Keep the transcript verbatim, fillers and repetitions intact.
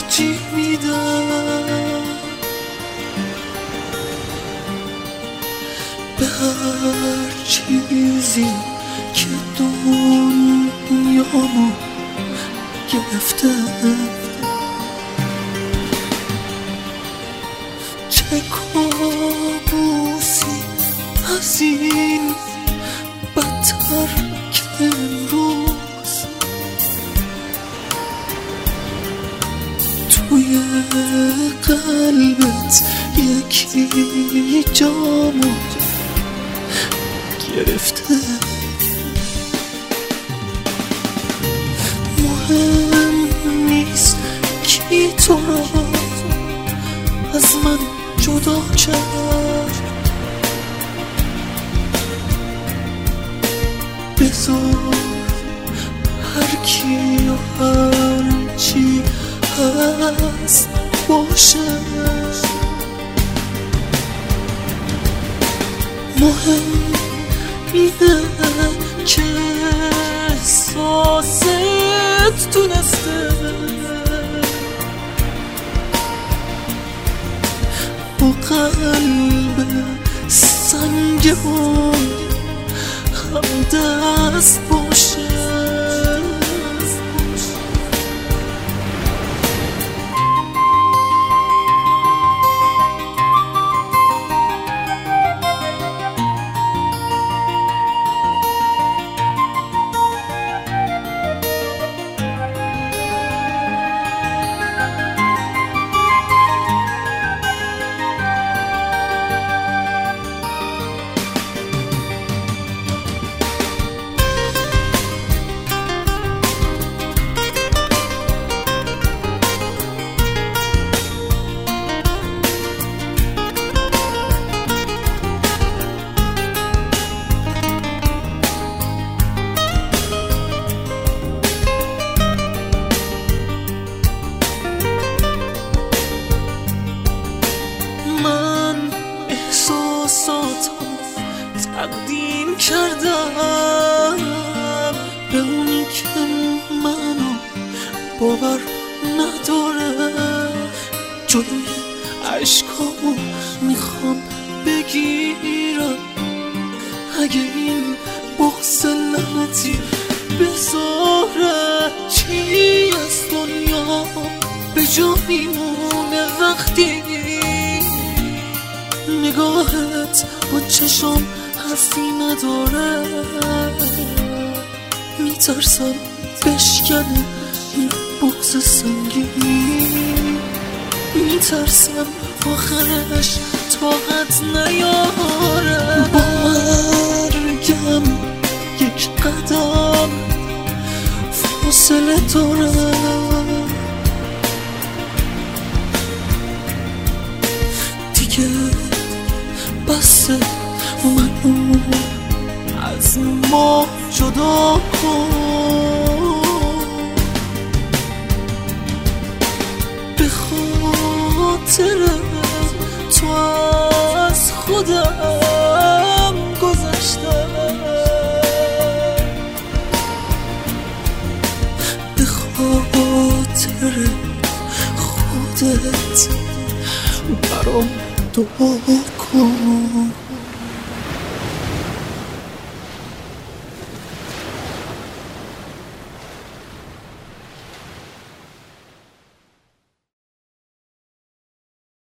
ترجیح میدم به هر چیزی که دنیامو گرفته. چه کابوسی از این بدتر که امروز توی قلبت یکی جامو گرفته. مهم نیست کی تو را از من جدا کرد، بذار هر کی و هر چی هست باشه. مهم اینه که احساست تونسته با قلب سنگ اون هم دست باشه. تقدیم کردم به اونی که منو باور نداره. جلوی عشقامو میخوام بگیرم، اگه این بغض لعنتی بذاره چی از دنیا به جا میمونه وقتی نگاهت با چشم حرفی نداره. میترسم بشکنه این بغض سنگین، میترسم آخرش طاقت نیاره. با مرگم یک قدم فاصله داره، دیگه بسه منو از ما جدا کن. به خاطر تو از خودم گذشتم، به خاطر خودت برام دعا کن.